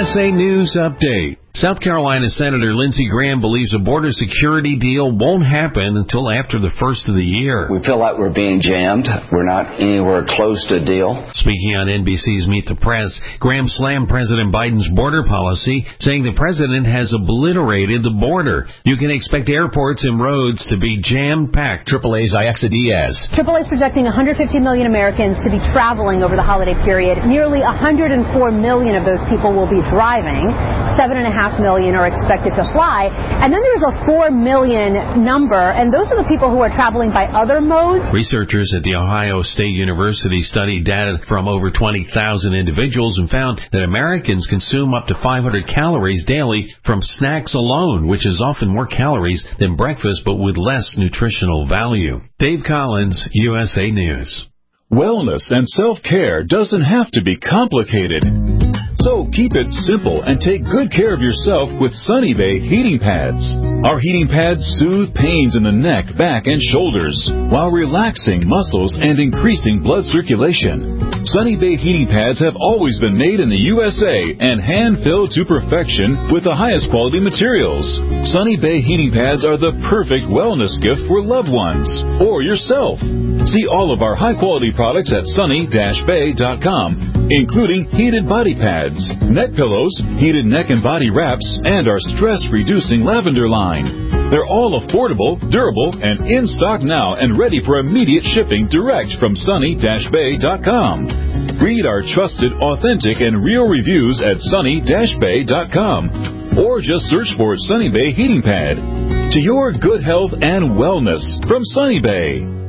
USA News Update. South Carolina Senator Lindsey Graham believes a border security deal won't happen until after the first of the year. We feel like we're being jammed. We're not anywhere close to a deal. Speaking on NBC's Meet the Press, Graham slammed President Biden's border policy, saying the president has obliterated the border. You can expect airports and roads to be jam-packed. AAA's Iexa Diaz. AAA is projecting 150 million Americans to be traveling over the holiday period. Nearly 104 million of those people will be driving. 7.5 million are expected to fly. And then there's a 4 million number, and those are the people who are traveling by other modes. Researchers at The Ohio State University studied data from over 20,000 individuals and found that Americans consume up to 500 calories daily from snacks alone, which is often more calories than breakfast but with less nutritional value. Dave Collins, USA News. Wellness and self-care doesn't have to be complicated. So keep it simple and take good care of yourself with Sunny Bay heating pads. Our heating pads soothe pains in the neck, back, and shoulders while relaxing muscles and increasing blood circulation. Sunny Bay heating pads have always been made in the USA and hand-filled to perfection with the highest quality materials. Sunny Bay heating pads are the perfect wellness gift for loved ones or yourself. See all of our high-quality products at sunny-bay.com, including heated body pads, neck pillows, heated neck and body wraps, and our stress-reducing lavender line. They're all affordable, durable, and in stock now and ready for immediate shipping direct from sunny-bay.com. Read our trusted, authentic, and real reviews at sunny-bay.com, or just search for Sunny Bay Heating Pad. To your good health and wellness from Sunny Bay.